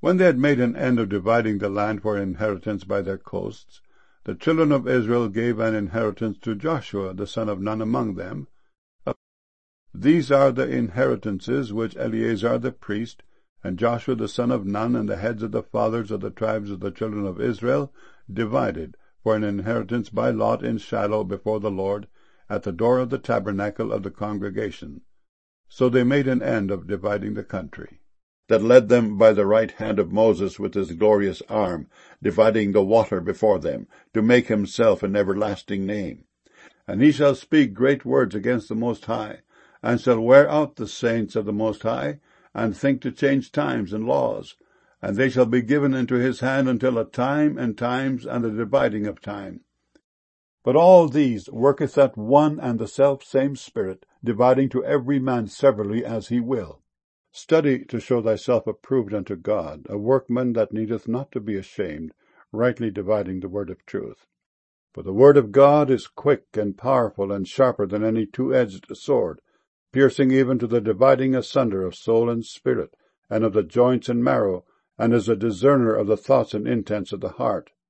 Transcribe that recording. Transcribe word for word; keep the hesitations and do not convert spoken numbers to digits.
When they had made an end of dividing the land for inheritance by their coasts, the children of Israel gave an inheritance to Joshua the son of Nun among them. These are the inheritances which Eleazar the priest, and Joshua the son of Nun, and the heads of the fathers of the tribes of the children of Israel, divided for an inheritance by lot in Shiloh before the Lord, at the door of the tabernacle of the congregation. So they made an end of dividing the country, that led them by the right hand of Moses with his glorious arm, dividing the water before them, to make himself an everlasting name. And he shall speak great words against the Most High, and shall wear out the saints of the Most High, and think to change times and laws. And they shall be given into his hand until a time and times and the dividing of time. But all these worketh that one and the self-same Spirit, dividing to every man severally as he will. Study to show thyself approved unto God, a workman that needeth not to be ashamed, rightly dividing the word of truth. For the word of God is quick and powerful and sharper than any two-edged sword, piercing even to the dividing asunder of soul and spirit, and of the joints and marrow, and is a discerner of the thoughts and intents of the heart.